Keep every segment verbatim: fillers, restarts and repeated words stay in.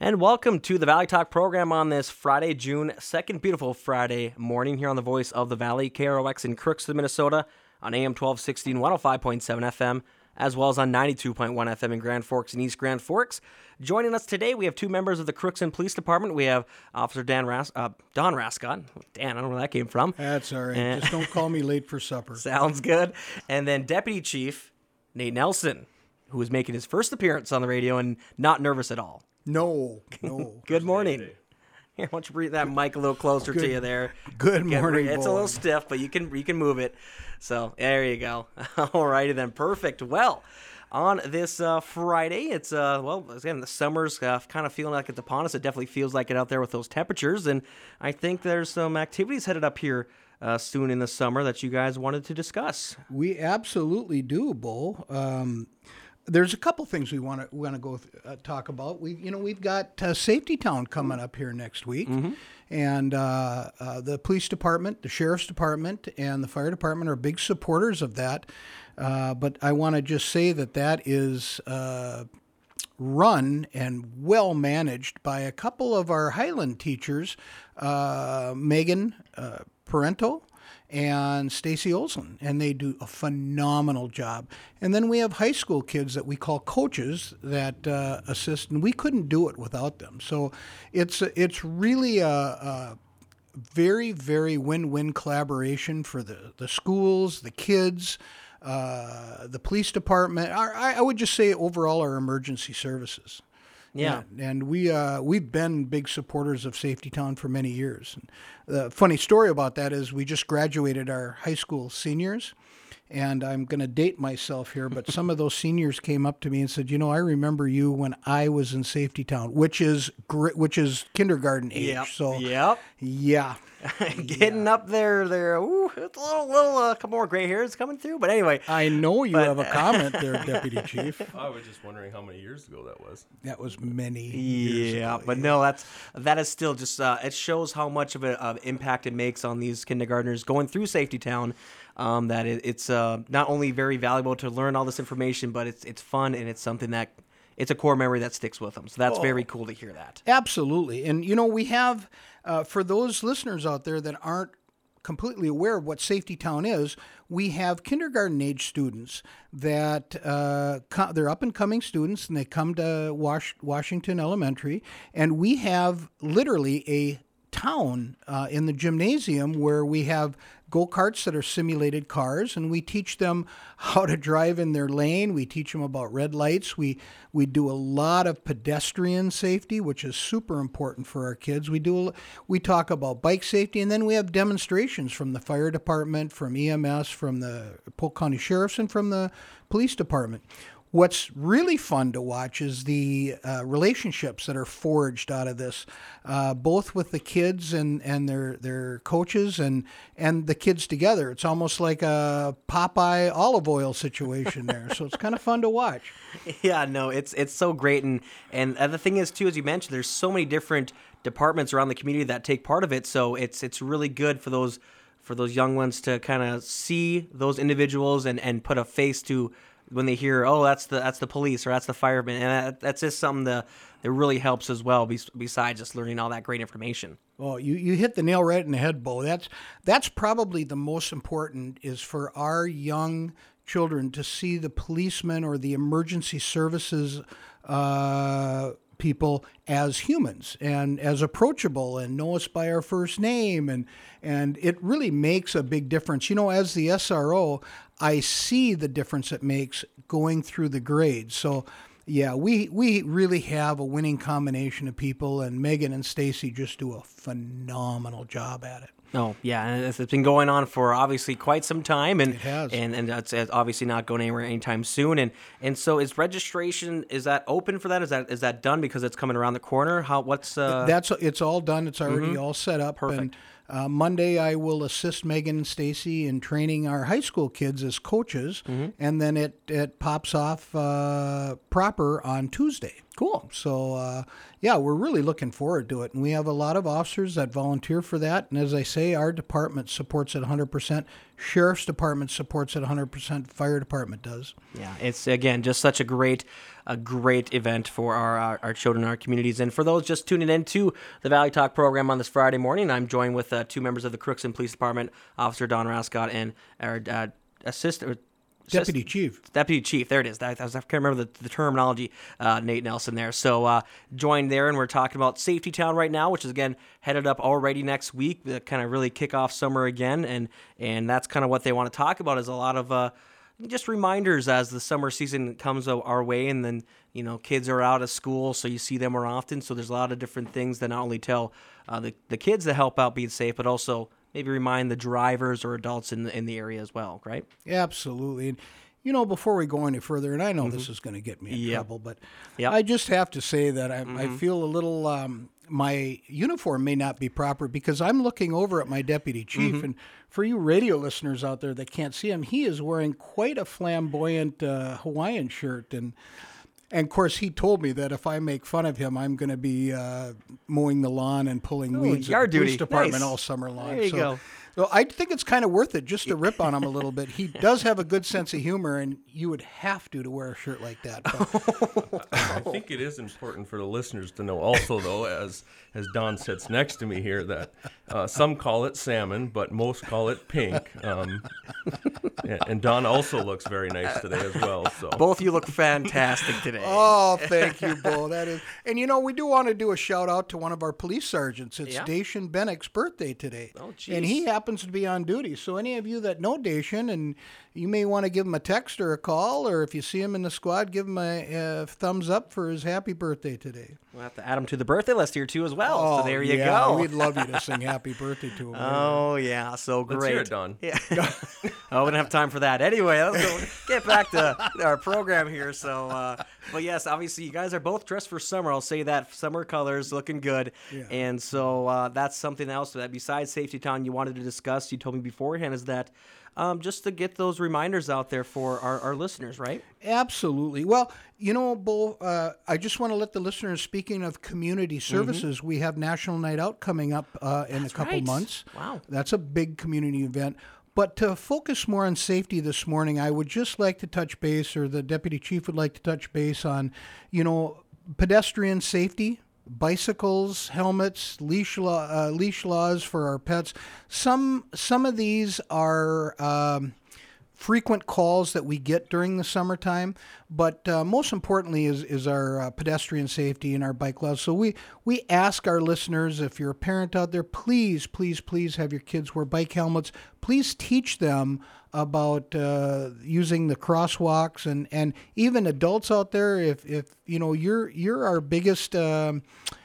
And welcome to the Valley Talk program on this Friday, June second, beautiful Friday morning here on the Voice of the Valley, K R O X in Crookston, Minnesota, on A M twelve sixty and one oh five point seven F M, as well as on ninety-two point one F M in Grand Forks and East Grand Forks. Joining us today, we have two members of the Crookston Police Department. We have Officer Dan Ras- uh, Don Rascott. Dan, I don't know where that came from. That's all right. And Just don't call me late for supper. Sounds good. And then Deputy Chief Nate Nelson, who is making his first appearance on the radio and not nervous at all. No, no. Good morning. Here, why don't you bring that mic a little closer Good- to you there? Good Get- morning, It's a boy. little stiff, but you can you can move it. So there you go. All righty then, perfect. Well, on this uh, Friday, it's uh well again the summer's uh, kind of feeling like it's upon us. It definitely feels like it out there with those temperatures, and I think there's some activities headed up here uh, soon in the summer that you guys wanted to discuss. We absolutely do, Bo. Um, there's a couple things we want to want to go th- uh, talk about. We, you know, we've got uh, Safety Town coming up here next week, and uh, uh, the police department, the sheriff's department, and the fire department are big supporters of that. Uh, but I want to just say that that is uh, run and well managed by a couple of our Highland teachers, uh, Megan uh, Parento and Stacy Olson, and they do a phenomenal job. And then we have high school kids that we call coaches that uh, assist, and we couldn't do it without them. So it's it's really a, a very, very win-win collaboration for the, the schools, the kids, uh, the police department. Our, I I would just say overall our emergency services. Yeah. And, and we, uh, we've been big supporters of Safety Town for many years. And the funny story about that is we just graduated our high school seniors, and I'm going to date myself here, but some of those seniors came up to me and said, you know, I remember you when I was in Safety Town, which is gr- which is kindergarten age. Yep. So Yep. yeah. Getting up there, there. Ooh, it's a little, little, uh, couple more gray hairs coming through. But anyway, I know you But- have a comment there, Deputy Chief. I was just wondering how many years ago that was. That was many years yeah, ago. but no, that's that is still just uh, it shows how much of an uh, impact it makes on these kindergartners going through Safety Town. Um, that it, it's uh, not only very valuable to learn all this information, but it's it's fun and it's something that it's a core memory that sticks with them. So that's Oh. very cool to hear that. Absolutely. And, you know, we have, uh, for those listeners out there that aren't completely aware of what Safety Town is, we have kindergarten age students that uh, co- they're up and coming students, and they come to Wash- Washington Elementary, and we have literally a town uh, in the gymnasium where we have go-karts that are simulated cars, and we teach them how to drive in their lane. We teach them about red lights. We we do a lot of pedestrian safety, which is super important for our kids. We do a, we talk about bike safety, and then we have demonstrations from the fire department, from E M S, from the Polk County Sheriffs, and from the police department. What's really fun to watch is the uh, relationships that are forged out of this, uh, both with the kids and, and their their coaches and and the kids together. It's almost like a Popeye olive oil situation there. So it's kind of fun to watch. Yeah, no, it's it's so great, and and the thing is too, as you mentioned, there's so many different departments around the community that take part of it. So it's it's really good for those for those young ones to kind of see those individuals and, and put a face to when they hear, oh, that's the that's the police or that's the fireman, and that, that's just something that that really helps as well. Besides just learning all that great information. Oh, you, you hit the nail right in the head, Bo. That's that's probably the most important, is for our young children to see the policemen or the emergency services uh, people as humans and as approachable and know us by our first name. And, and it really makes a big difference. You know, as the S R O, I see the difference it makes going through the grades. So, yeah, we, we really have a winning combination of people, and Megan and Stacy just do a phenomenal job at it. Oh, yeah, and it's it's been going on for obviously quite some time, and It has. and and it's, it's obviously not going anywhere anytime soon. And and so, is registration, is that open for that? Is that is that done because it's coming around the corner? How what's uh? That's it's all done. It's already all set up. Perfect. And uh, Monday, I will assist Megan and Stacy in training our high school kids as coaches, and then it it pops off uh, proper on Tuesday. Cool. So, uh, yeah, we're really looking forward to it. And we have a lot of officers that volunteer for that. And as I say, our department supports it one hundred percent. Sheriff's Department supports it one hundred percent. Fire Department does. Yeah, it's again just such a great, a great event for our, our our children, our communities, and for those just tuning in to the Valley Talk program on this Friday morning. I'm joined with uh, two members of the Crookston Police Department, Officer Don Rascott and our uh, assistant. Deputy Chief. Deputy Chief, there it is. I, I, was, I can't remember the, the terminology, uh, Nate Nelson there. So uh, joined there, and we're talking about Safety Town right now, which is, again, headed up already next week, to kind of really kick off summer again, and and that's kind of what they want to talk about is a lot of uh, just reminders as the summer season comes our way, and then, you know, kids are out of school, so you see them more often, so there's a lot of different things that not only tell uh, the, the kids that help out being safe, but also maybe remind the drivers or adults in the, in the area as well, right? Absolutely. And, you know, before we go any further, and I know mm-hmm. this is going to get me in yep. trouble, but yep. I just have to say that I, mm-hmm. I feel a little, um, my uniform may not be proper because I'm looking over at my deputy chief, mm-hmm. and for you radio listeners out there that can't see him, he is wearing quite a flamboyant uh, Hawaiian shirt, and And, of course, he told me that if I make fun of him, I'm going to be uh, mowing the lawn and pulling Ooh, weeds yard at the police duty. department Nice. all summer long. There you so, go. So I think it's kind of worth it just to rip on him a little bit. He does have a good sense of humor, and you would have to to wear a shirt like that. But. I think it is important for the listeners to know also, though, as as Don sits next to me here, that uh, some call it salmon, but most call it pink. Um, and, and Don also looks very nice today as well. So Both you look fantastic today. Oh, thank you, Bo. That is, and you know, we do want to do a shout out to one of our police sergeants. It's Yeah. Dacian Bennick's birthday today. Oh, geez. And he happens to be on duty. So any of you that know Dacian, and you may want to give him a text or a call, or if you see him in the squad, give him a, a thumbs up for his happy birthday today. We'll have to add him to the birthday list here, too, as well. Oh, so there you yeah, go. We'd love you to sing happy birthday to him. Oh, yeah, so great. let's hear it, Don. Yeah. Oh, we don't have time for that. Anyway, let's go get back to our program here. So, uh, but yes, obviously, you guys are both dressed for summer. I'll say that. Summer colors, looking good. Yeah. And so uh, that's something else that besides Safety Town you wanted to discuss, you told me beforehand, is that um, just to get those reminders out there for our, our listeners, right? Absolutely. Well, you know, Bo, uh, I just want to let the listeners, speaking of community services, mm-hmm. we have National Night Out coming up uh, in That's a couple right. months. Wow. That's a big community event. But to focus more on safety this morning, I would just like to touch base, or the deputy chief would like to touch base on, you know, pedestrian safety, bicycles, helmets, leash law, uh, leash laws for our pets. Some some of these are um, frequent calls that we get during the summertime, but uh, most importantly is is our uh, pedestrian safety and our bike laws. So we we ask our listeners, if you're a parent out there, please, please, please have your kids wear bike helmets. Please teach them about uh, using the crosswalks, and, and even adults out there. If, if you know, you're you're our biggest, um,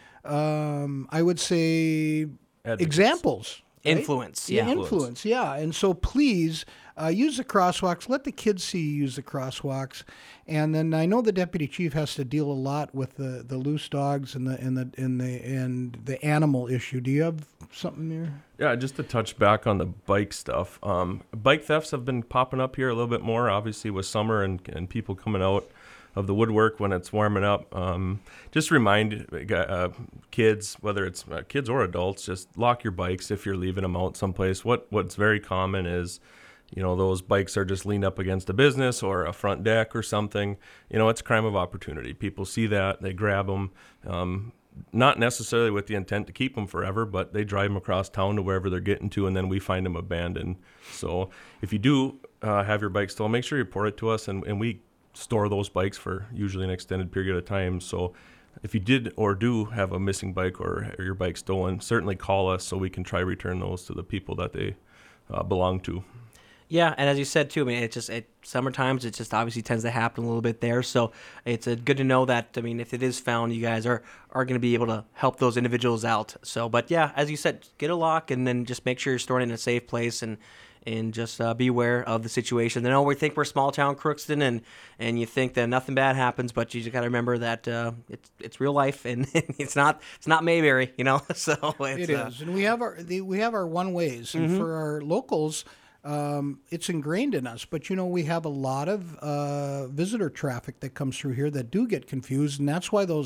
um, I would say, Advocates. examples. Right? Influence, Yeah, yeah. influence, yeah. And so please uh, use the crosswalks. Let the kids see you use the crosswalks. And then I know the deputy chief has to deal a lot with the, the loose dogs and the and the and the and the animal issue. Do you have something there? Yeah, just to touch back on the bike stuff. Um, bike thefts have been popping up here a little bit more, obviously, with summer and, and people coming out of the woodwork when it's warming up. Um, just remind uh, kids, whether it's uh, kids or adults, just lock your bikes if you're leaving them out someplace. What What's very common is, you know, those bikes are just leaned up against a business or a front deck or something. You know, it's a crime of opportunity. People see that, they grab them. Um, not necessarily with the intent to keep them forever, but they drive them across town to wherever they're getting to, and then we find them abandoned. So if you do uh, have your bike stolen, make sure you report it to us, and, and we store those bikes for usually an extended period of time. So if you did or do have a missing bike or, or your bike stolen, certainly call us so we can try return those to the people that they uh, belong to. Yeah, and as you said too, I mean, it just it summer times it just obviously tends to happen a little bit there. So it's uh, good to know that. I mean, if it is found, you guys are are going to be able to help those individuals out. So, but yeah, as you said, get a lock and then just make sure you're storing it in a safe place, and and just uh, be aware of the situation. I know we think we're small town Crookston, and and you think that nothing bad happens, but you just got to remember that uh, it's it's real life, and it's not it's not Mayberry, you know. So it's, It is, uh, and we have our the, we have our one ways, and Mm-hmm. for our locals, um, it's ingrained in us. But you know, we have a lot of uh, visitor traffic that comes through here that do get confused, and that's why those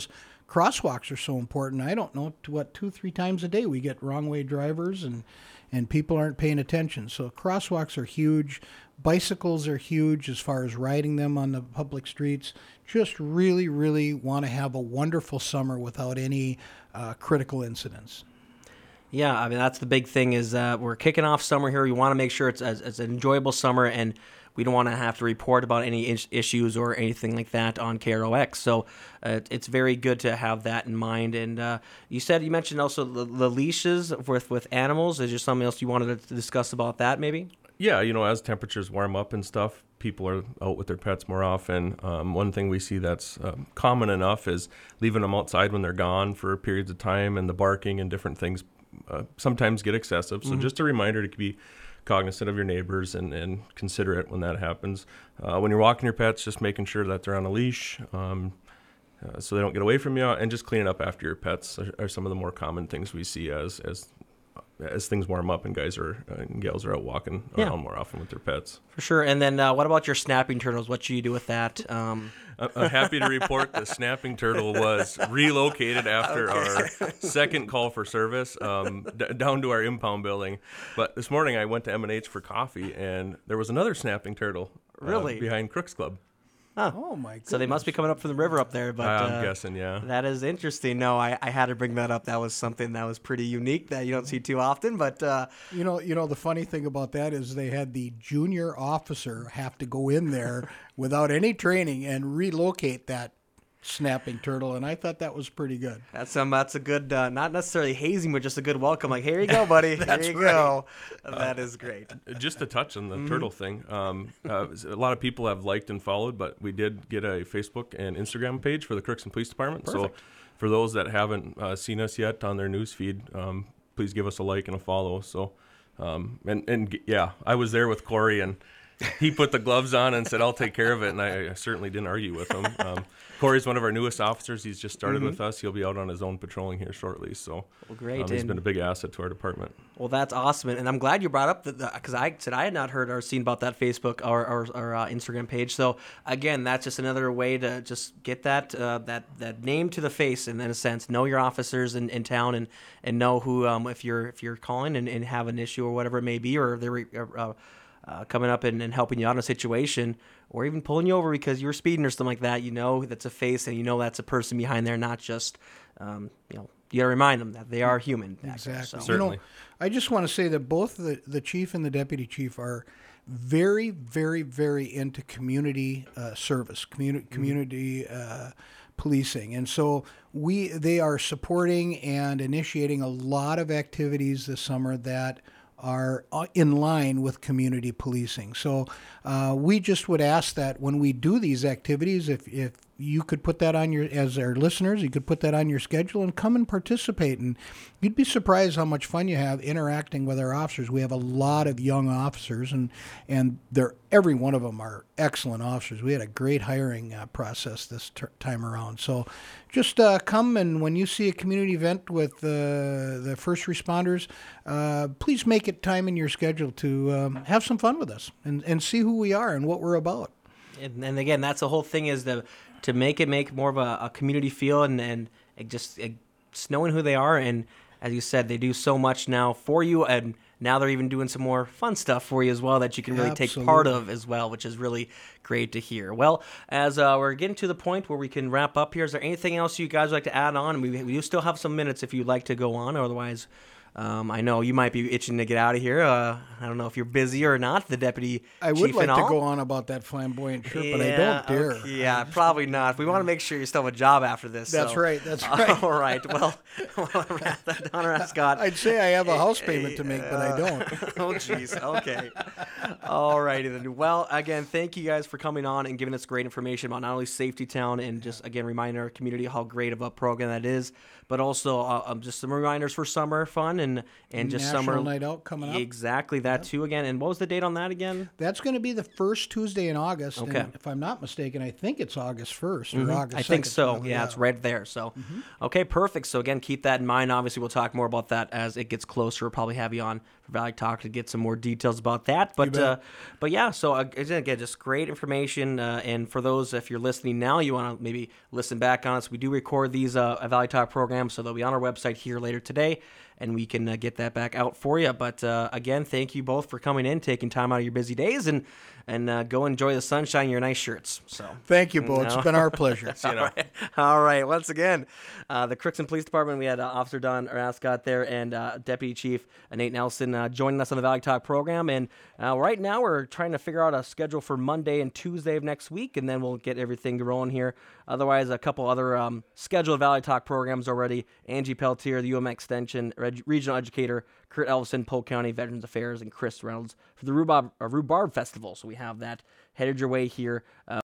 crosswalks are so important. I don't know, what, two, three times a day we get wrong way drivers and, and people aren't paying attention. So crosswalks are huge. Bicycles are huge as far as riding them on the public streets. Just really, really want to have a wonderful summer without any uh, critical incidents. Yeah, I mean, that's the big thing is uh, we're kicking off summer here. We want to make sure it's, it's, it's an enjoyable summer, and we don't want to have to report about any is- issues or anything like that on K R O X. So uh, it's very good to have that in mind. And uh, you said, you mentioned also the, the leashes with, with animals. Is there something else you wanted to discuss about that maybe? Yeah, you know, as temperatures warm up and stuff, people are out with their pets more often. Um, one thing we see that's um, common enough is leaving them outside when they're gone for periods of time, and the barking and different things uh, sometimes get excessive. So mm-hmm. just a reminder to be cognizant of your neighbors and, and considerate when that happens. Uh, when you're walking your pets, just making sure that they're on a leash um, uh, so they don't get away from you, and just cleaning up after your pets are, are some of the more common things we see as as as things warm up and guys are uh, and gals are out walking yeah. around more often with their pets. For sure. And then uh, what about your snapping turtles? What should you do with that? Um... I'm happy to report the snapping turtle was relocated after okay. our second call for service um, d- down to our impound building. But this morning I went to M and H for coffee, and there was another snapping turtle uh, really behind Crooks Club. Huh. Oh, my goodness. So they must be coming up from the river up there. But I'm uh, guessing, yeah. That is interesting. No, I, I had to bring that up. That was something that was pretty unique that you don't see too often. But uh, you know, you know, the funny thing about that is they had the junior officer have to go in there without any training and relocate that snapping turtle, and I thought that was pretty good. That's um, that's a good, uh, not necessarily hazing, but just a good welcome. Like, here you go, buddy. Here you right. go. That is great. Just to touch on the mm-hmm. turtle thing, um, uh, a lot of people have liked and followed, but we did get a Facebook and Instagram page for the Crookston Police Department. Perfect. So for those that haven't uh, seen us yet on their news feed, um, please give us a like and a follow. So, um, and, and yeah, I was there with Corey, and he put the gloves on and said, I'll take care of it, and I, I certainly didn't argue with him. Um, Corey's one of our newest officers. He's just started mm-hmm. with us. He'll be out on his own patrolling here shortly. So well, great. Um, he's and, been a big asset to our department. Well, that's awesome. And I'm glad you brought up that, because I said I had not heard or seen about that Facebook or, or, or uh, Instagram page. So, again, that's just another way to just get that uh, that, that name to the face, and in a sense, know your officers in, in town, and, and know who, um, if you're if you're calling and, and have an issue or whatever it may be, or they're uh, Uh, coming up and, and helping you out in a situation, or even pulling you over because you were speeding or something like that, you know that's a face, and you know that's a person behind there, not just, um, you know, you got to remind them that they are human. Back exactly. There, so. Certainly. You know, I just want to say that both the, the chief and the deputy chief are very, very, very into community uh, service, communi- community uh, policing. And so we they are supporting and initiating a lot of activities this summer that are in line with community policing. So uh, we just would ask that when we do these activities, if, if you could put that on your, as our listeners, you could put that on your schedule and come and participate. And you'd be surprised how much fun you have interacting with our officers. We have a lot of young officers, and and they're every one of them are excellent officers. We had a great hiring uh, process this ter- time around. So just uh, come, and when you see a community event with uh, the first responders, uh, please make it time in your schedule to um, have some fun with us and, and see who we are and what we're about. And, and again, that's the whole thing, is the to make it make more of a, a community feel, and, and it just it, just knowing who they are. And as you said, they do so much now for you, and now they're even doing some more fun stuff for you as well that you can really Absolutely. take part of as well, which is really great to hear. Well, as uh, we're getting to the point where we can wrap up here, is there anything else you guys would like to add on? We, we do still have some minutes if you'd like to go on, otherwise Um, I know you might be itching to get out of here. Uh, I don't know if you're busy or not, the deputy I chief would like and to all. go on about that flamboyant shirt, yeah, but I don't dare. Okay, yeah, probably not. We want to make sure you still have a job after this. That's so. right. That's right. All right. Well, we'll wrap that down, Scott. I'd say I have a house payment to make, but I don't. Oh, jeez. Okay. All righty then. Well, again, thank you guys for coming on and giving us great information about not only Safety Town and just, again, reminding our community how great of a program that is, but also uh, um, just some reminders for summer fun and, and just National summer. Night Out coming up. Exactly, that Yep. too, again. And what was the date on that again? That's going to be the first Tuesday in August. Okay. And if I'm not mistaken, I think it's August first or Mm-hmm. August I think second. so. Yeah, it's right there. So, okay, perfect. So, again, keep that in mind. Obviously, we'll talk more about that as it gets closer. We'll probably have you on for Valley Talk to get some more details about that. But uh, but yeah, so uh, again, just great information. Uh, and for those, if you're listening now, you want to maybe listen back on us. We do record these uh, Valley Talk programs, so they'll be on our website here later today, and we can uh, get that back out for you. But uh, again, thank you both for coming in, taking time out of your busy days, and and uh, go enjoy the sunshine in your nice shirts. So thank you, Bo. It's been our pleasure. All right. All right. Once again, uh, the Crookston Police Department, we had uh, Officer Don Rascott there and uh, Deputy Chief Nate Nelson uh, joining us on the Valley Talk program. And uh, right now we're trying to figure out a schedule for Monday and Tuesday of next week, and then we'll get everything rolling here. Otherwise, a couple other um, scheduled Valley Talk programs already. Angie Peltier, the U M Extension Reg- Regional Educator, Kurt Elvison, Polk County Veterans Affairs, and Chris Reynolds for the Rhubarb, uh, Rhubarb Festival. So we have that headed your way here. Uh,